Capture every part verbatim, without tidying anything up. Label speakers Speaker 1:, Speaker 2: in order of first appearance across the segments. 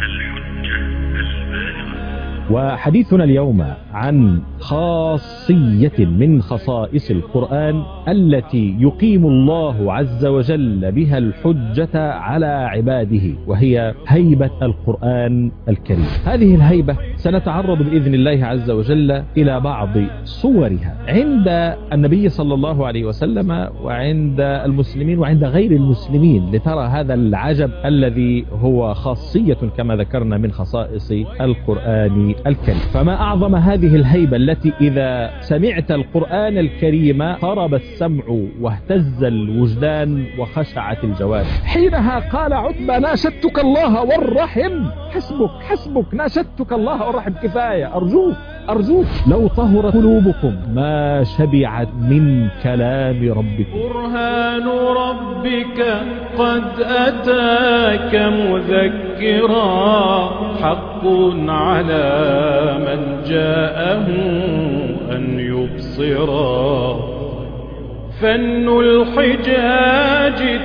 Speaker 1: الحجة البالغة.
Speaker 2: وحديثنا اليوم عن خاصية من خصائص القرآن التي يقيم الله عز وجل بها الحجة على عباده، وهي هيبة القرآن الكريم. هذه الهيبة سنتعرض بإذن الله عز وجل إلى بعض صورها عند النبي صلى الله عليه وسلم وعند المسلمين وعند غير المسلمين، لترى هذا العجب الذي هو خاصية كما ذكرنا من خصائص القرآن الكريم. فما أعظم هذه الهيبة التي إذا سمعت القرآن الكريم طرب السمع واهتز الوجدان وخشعت الجوارح. حينها قال عتبة: ناشدتك الله والرحم، حسبك حسبك، ناشدتك الله والرحم، كفاية، أرجوك أرجوك، لو طهرت قلوبكم ما شبعت من كلام ربكم.
Speaker 3: برهان ربك قد أتاك مذكرا، حق على من جاءه أن يبصرا. فن الحجاج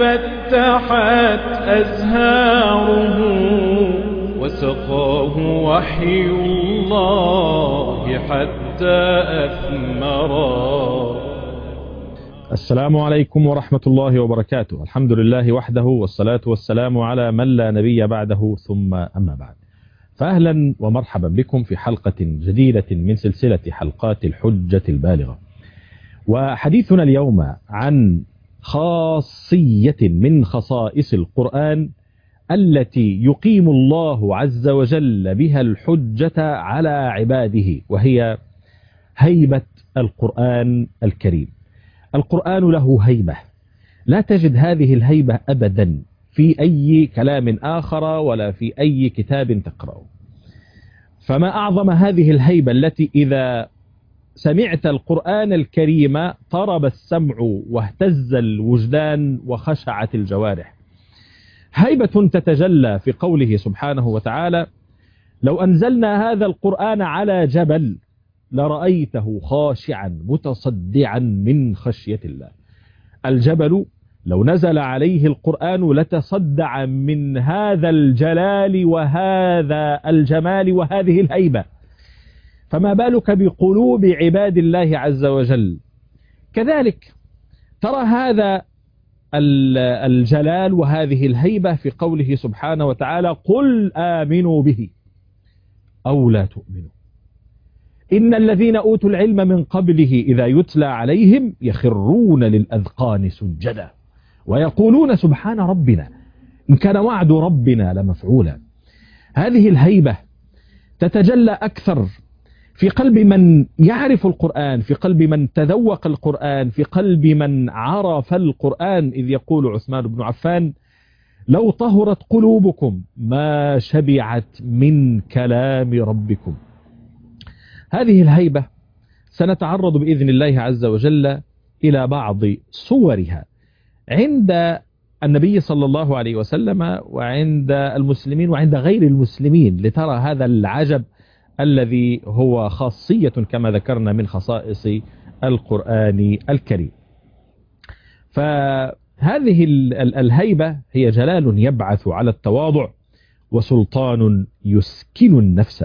Speaker 3: تفتحت أزهاره، وسقاه وحي الله حتى أثمرا.
Speaker 2: السلام عليكم ورحمة الله وبركاته. الحمد لله وحده، والصلاة والسلام على من لا نبي بعده، ثم أما بعد. فأهلا ومرحبا بكم في حلقة جديدة من سلسلة حلقات الحجة البالغة. وحديثنا اليوم عن خاصية من خصائص القرآن التي يقيم الله عز وجل بها الحجة على عباده، وهي هيبة القرآن الكريم. القرآن له هيبة، لا تجد هذه الهيبة أبدا في أي كلام آخر ولا في أي كتاب تقرأه. فما أعظم هذه الهيبة التي إذا سمعت القرآن الكريم طرب السمع واهتز الوجدان وخشعت الجوارح. هيبة تتجلى في قوله سبحانه وتعالى: لو أنزلنا هذا القرآن على جبل لرأيته خاشعا متصدعا من خشية الله. الجبل لو نزل عليه القرآن لتصدع من هذا الجلال وهذا الجمال وهذه الهيبة، فما بالك بقلوب عباد الله عز وجل. كذلك ترى هذا الجلال وهذه الهيبة في قوله سبحانه وتعالى: قل آمنوا به أو لا تؤمنوا إن الذين أوتوا العلم من قبله إذا يتلى عليهم يخرون للأذقان سجدا ويقولون سبحان ربنا إن كان وعد ربنا لمفعولا. هذه الهيبة تتجلى أكثر في قلب من يعرف القرآن، في قلب من تذوق القرآن، في قلب من عرف القرآن، إذ يقول عثمان بن عفان: لو طهرت قلوبكم ما شبعت من كلام ربكم. هذه الهيبة سنتعرض بإذن الله عز وجل إلى بعض صورها عند النبي صلى الله عليه وسلم وعند المسلمين وعند غير المسلمين، لترى هذا العجب الذي هو خاصية كما ذكرنا من خصائص القرآن الكريم. فهذه الهيبة هي جلال يبعث على التواضع، وسلطان يسكن النفس.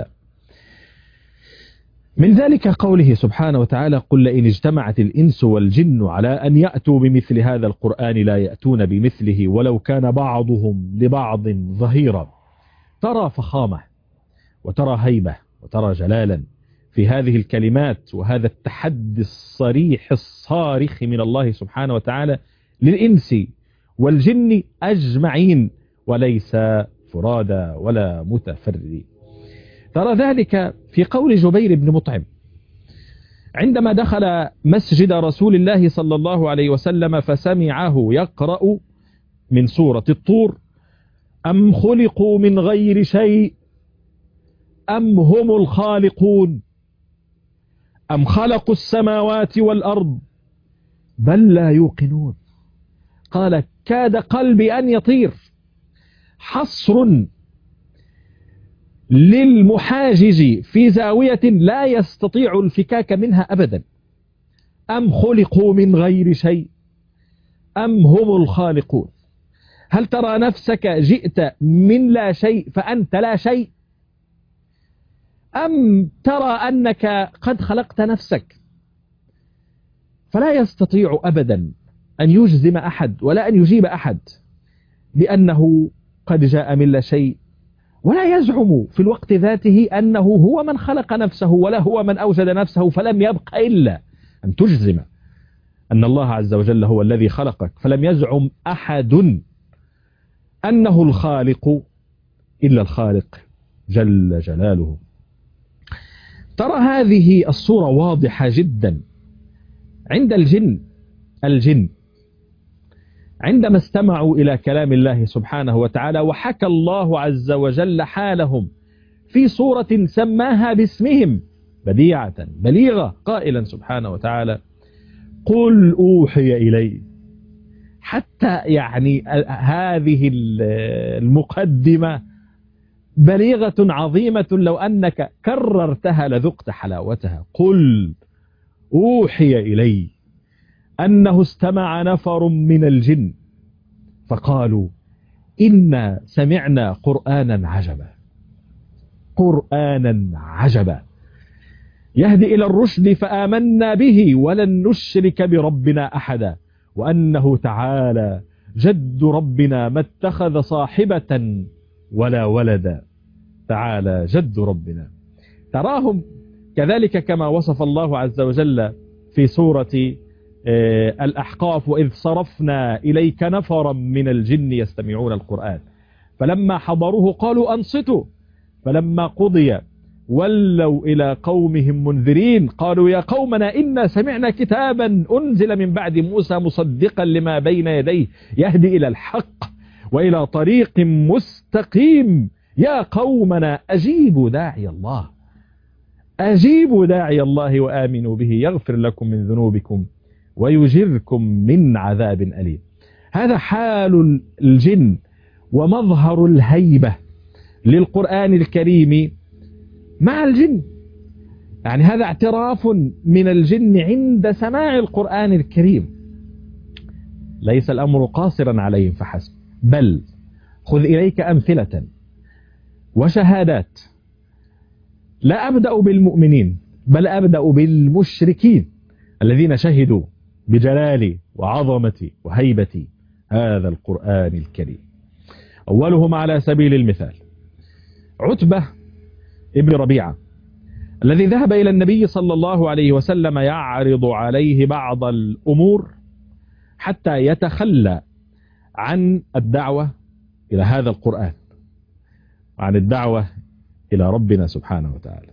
Speaker 2: من ذلك قوله سبحانه وتعالى: قل لئن اجتمعت الإنس والجن على أن يأتوا بمثل هذا القرآن لا يأتون بمثله ولو كان بعضهم لبعض ظهيرا. ترى فخامة وترى هيبة وترى جلالا في هذه الكلمات، وهذا التحدي الصريح الصارخ من الله سبحانه وتعالى للإنس والجن أجمعين، وليس فرادى ولا متفردين. ترى ذلك في قول جبير بن مطعم عندما دخل مسجد رسول الله صلى الله عليه وسلم فسمعه يقرأ من سورة الطور: أم خلقوا من غير شيء أم هم الخالقون أم خلقوا السماوات والأرض بل لا يوقنون. قال: كاد قلبي أن يطير. حصر للمحاجج في زاوية لا يستطيع الفكاك منها أبدا. أم خلقوا من غير شيء أم هم الخالقون. هل ترى نفسك جئت من لا شيء فأنت لا شيء، أم ترى أنك قد خلقت نفسك؟ فلا يستطيع أبدا أن يجزم أحد ولا أن يجيب أحد بأنه قد جاء من لا شيء، ولا يزعم في الوقت ذاته أنه هو من خلق نفسه ولا هو من أوجد نفسه، فلم يبق إلا أن تجزم أن الله عز وجل هو الذي خلقك. فلم يزعم أحد أنه الخالق إلا الخالق جل جلاله. ترى هذه الصورة واضحة جدا عند الجن. الجن عندما استمعوا إلى كلام الله سبحانه وتعالى، وحكى الله عز وجل حالهم في صورة سماها باسمهم بديعة بليغة، قائلا سبحانه وتعالى: قل أوحي إلي. حتى يعني هذه المقدمة بليغة عظيمة، لو أنك كررتها لذقت حلاوتها. قل أوحي إلي أنه استمع نفر من الجن فقالوا إنا سمعنا قرآنا عجبا. قرآنا عجبا يهدي إلى الرشد فآمنا به ولن نشرك بربنا أحدا وأنه تعالى جد ربنا ما اتخذ صاحبة ولا ولدا. تعالى جد ربنا. تراهم كذلك كما وصف الله عز وجل في سورة الأحقاف: وإذ صرفنا إليك نفرا من الجن يستمعون القرآن فلما حضروه قالوا أنصتوا فلما قضي ولوا إلى قومهم منذرين قالوا يا قومنا إنا سمعنا كتابا أنزل من بعد موسى مصدقا لما بين يديه يهدي إلى الحق وإلى طريق مستقيم يا قومنا أجيبوا داعي الله أجيبوا داعي الله وآمنوا به يغفر لكم من ذنوبكم ويجركم من عذاب أليم. هذا حال الجن ومظهر الهيبة للقرآن الكريم مع الجن. يعني هذا اعتراف من الجن عند سماع القرآن الكريم. ليس الأمر قاصرا عليهم فحسب، بل خذ إليك أمثلة وشهادات. لا أبدأ بالمؤمنين بل أبدأ بالمشركين الذين شهدوا بجلالي وعظمتي وهيبتي هذا القرآن الكريم. أولهم على سبيل المثال عتبة ابن ربيعة الذي ذهب إلى النبي صلى الله عليه وسلم يعرض عليه بعض الأمور حتى يتخلى عن الدعوة إلى هذا القرآن وعن الدعوة إلى ربنا سبحانه وتعالى.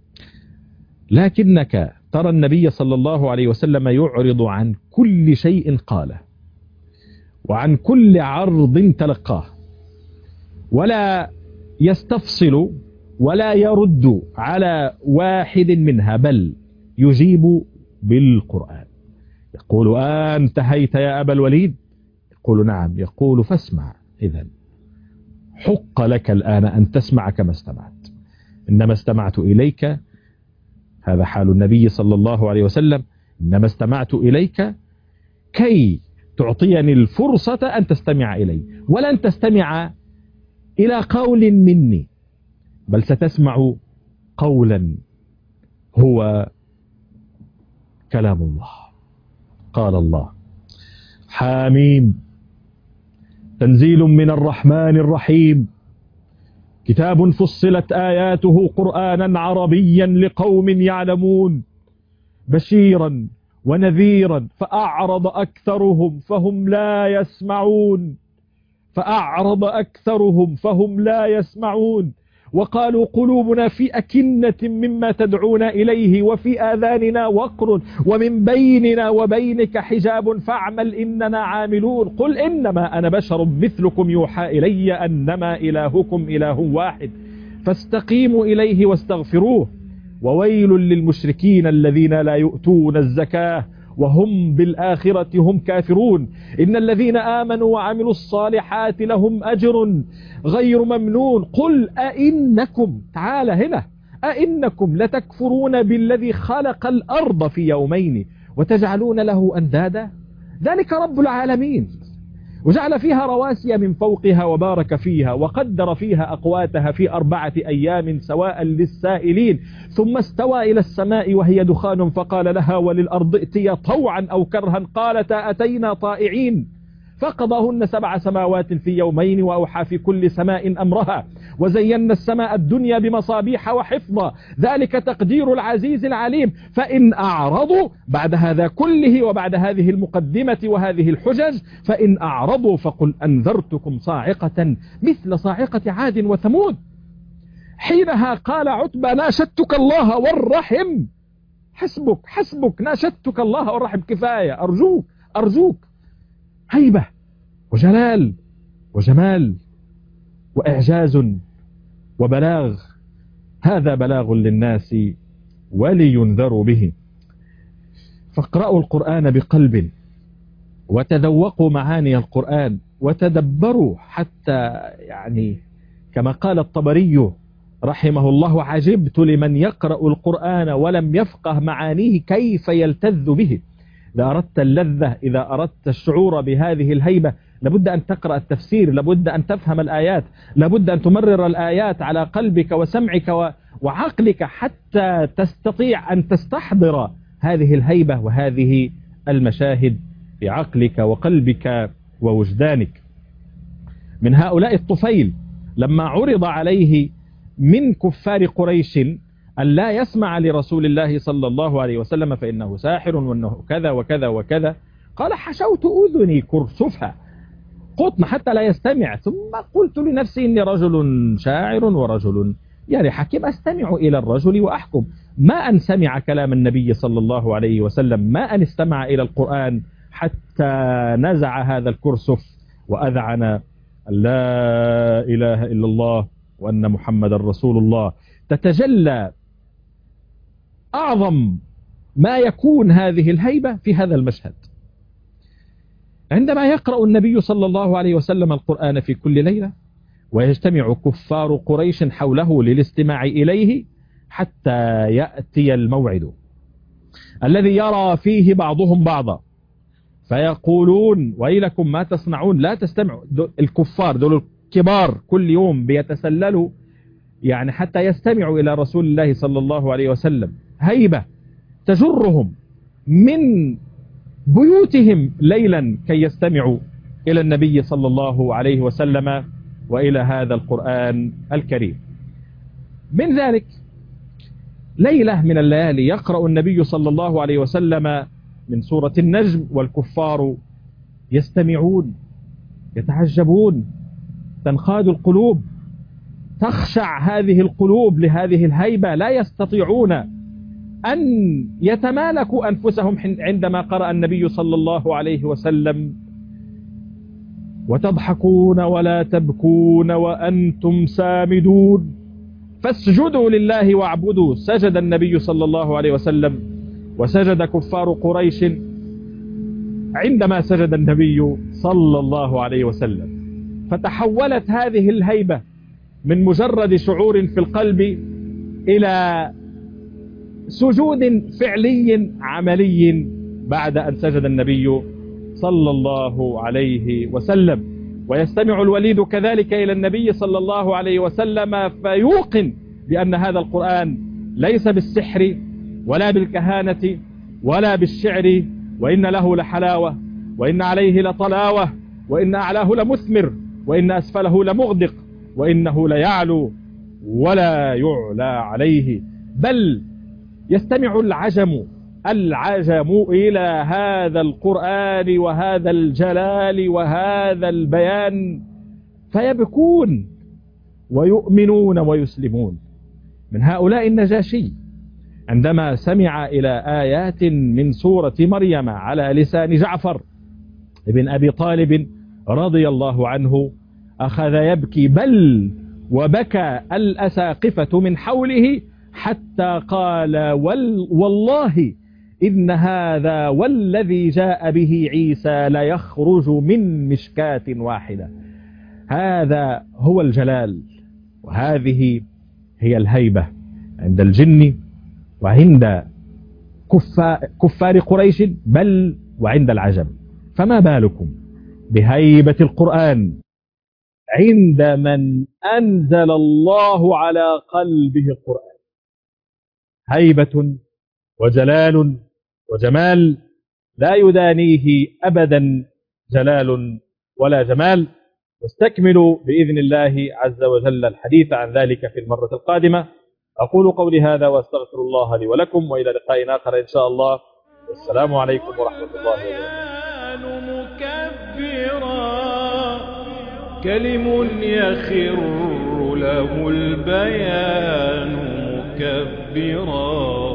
Speaker 2: لكنك ترى النبي صلى الله عليه وسلم يعرض عن كل شيء قاله وعن كل عرض تلقاه، ولا يستفصل ولا يرد على واحد منها، بل يجيب بالقرآن. يقول أنتهيت يا أبا الوليد؟ يقول نعم. يقول فاسمع إذن، حق لك الآن أن تسمع كما استمعت. إنما استمعت إليك، هذا حال النبي صلى الله عليه وسلم، إنما استمعت إليك كي تعطيني الفرصة أن تستمع إلي، ولن تستمع إلى قول مني، بل ستسمع قولا هو كلام الله. قال الله: حاميم تنزيل من الرحمن الرحيم، كتاب فصلت آياته قرآنا عربيا لقوم يعلمون، بشيرا ونذيرا فأعرض أكثرهم فهم لا يسمعون فأعرض أكثرهم فهم لا يسمعون وقالوا قلوبنا في أكنة مما تدعونا إليه وفي آذاننا وقر ومن بيننا وبينك حجاب فاعمل إننا عاملون. قل إنما أنا بشر مثلكم يوحى إلي أنما إلهكم إله واحد فاستقيموا إليه واستغفروه وويل للمشركين الذين لا يؤتون الزكاة وهم بالآخرة هم كافرون. إن الذين آمنوا وعملوا الصالحات لهم أجر غير ممنون. قل أئنكم، تعال هنا، أئنكم لتكفرون بالذي خلق الأرض في يومين وتجعلون له أندادا ذلك رب العالمين. وجعل فيها رواسي من فوقها وبارك فيها وقدر فيها أقواتها في أربعة أيام سواء للسائلين، ثم استوى إلى السماء وهي دخان فقال لها وللأرض ائتيا طوعا أو كرها قالتا أتينا طائعين، فقضاهن سبع سماوات في يومين وأوحى في كل سماء أمرها وزينا السماء الدنيا بمصابيح وحفظا ذلك تقدير العزيز العليم. فإن أعرضوا بعد هذا كله وبعد هذه المقدمة وهذه الحجج، فإن أعرضوا فقل أنذرتكم صاعقة مثل صاعقة عاد وثمود. حينها قال عتبة ناشدتك الله والرحم، حسبك حسبك ناشدتك الله والرحم، كفاية، أرجوك أرجوك. هيبة وجلال وجمال وإعجاز وبلاغ، هذا بلاغ للناس ولينذروا به. فاقرأوا القرآن بقلب وتذوقوا معاني القرآن وتدبروا، حتى يعني كما قال الطبري رحمه الله عجبت لمن يقرأ القرآن ولم يفقه معانيه كيف يلتذ به. إذا أردت اللذة، إذا أردت الشعور بهذه الهيبة، لابد أن تقرأ التفسير، لابد أن تفهم الآيات، لابد أن تمرر الآيات على قلبك وسمعك وعقلك حتى تستطيع أن تستحضر هذه الهيبة وهذه المشاهد في عقلك وقلبك ووجدانك. من هؤلاء الطفيل لما عرض عليه من كفار قريش أن لا يسمع لرسول الله صلى الله عليه وسلم فإنه ساحر وأنه كذا وكذا وكذا، قال حشوت أذني كرسفها قطن حتى لا يستمع، ثم قلت لنفسي إني رجل شاعر ورجل يعني حكيم، أستمع إلى الرجل وأحكم. ما أن سمع كلام النبي صلى الله عليه وسلم، ما أن استمع إلى القرآن حتى نزع هذا الكرسف وأذعن لا إله إلا الله وأن محمد رسول الله. تتجلى أعظم ما يكون هذه الهيبة في هذا المشهد، عندما يقرأ النبي صلى الله عليه وسلم القرآن في كل ليلة ويجتمع كفار قريش حوله للاستماع إليه حتى يأتي الموعد الذي يرى فيه بعضهم بعضا فيقولون ويلكم ما تصنعون لا تستمعوا. الكفار دول الكبار كل يوم بيتسللوا يعني حتى يستمعوا إلى رسول الله صلى الله عليه وسلم، هيبة تجرهم من بيوتهم ليلا كي يستمعوا إلى النبي صلى الله عليه وسلم وإلى هذا القرآن الكريم. من ذلك ليلة من الليالي يقرأ النبي صلى الله عليه وسلم من سورة النجم والكفار يستمعون يتعجبون، تنخاد القلوب، تخشع هذه القلوب لهذه الهيبة، لا يستطيعون أن يتمالكوا أنفسهم عندما قرأ النبي صلى الله عليه وسلم. وتضحكون ولا تبكون وأنتم سامدون فاسجدوا لله واعبدوا. سجد النبي صلى الله عليه وسلم وسجد كفار قريش عندما سجد النبي صلى الله عليه وسلم، فتحولت هذه الهيبة من مجرد شعور في القلب إلى سجود فعلي عملي بعد أن سجد النبي صلى الله عليه وسلم. ويستمع الوليد كذلك إلى النبي صلى الله عليه وسلم فيوقن بأن هذا القرآن ليس بالسحر ولا بالكهانة ولا بالشعر، وإن له لحلاوة وإن عليه لطلاوة وإن أعلاه لمثمر وإن أسفله لمغدق وإنه ليعلو ولا يعلى عليه. بل يستمع العجم العجم إلى هذا القرآن وهذا الجلال وهذا البيان فيبكون ويؤمنون ويسلمون. من هؤلاء النجاشي عندما سمع إلى آيات من سورة مريم على لسان جعفر ابن أبي طالب رضي الله عنه أخذ يبكي، بل وبكى الأساقفة من حوله حتى قال والله إن هذا والذي جاء به عيسى ليخرج من مشكاة واحدة. هذا هو الجلال وهذه هي الهيبة عند الجن وعند كفار قريش بل وعند العجم. فما بالكم بهيبة القرآن عند من أنزل الله على قلبه القرآن. هيبة وجلال وجمال لا يدانيه أبدا جلال ولا جمال. نستكمل بإذن الله عز وجل الحديث عن ذلك في المرة القادمة. أقول قولي هذا وأستغفر الله لي ولكم، وإلى لقاء آخر إن شاء الله، والسلام عليكم ورحمة الله
Speaker 3: وبركاته. كلم يخر له البيان مكبرا.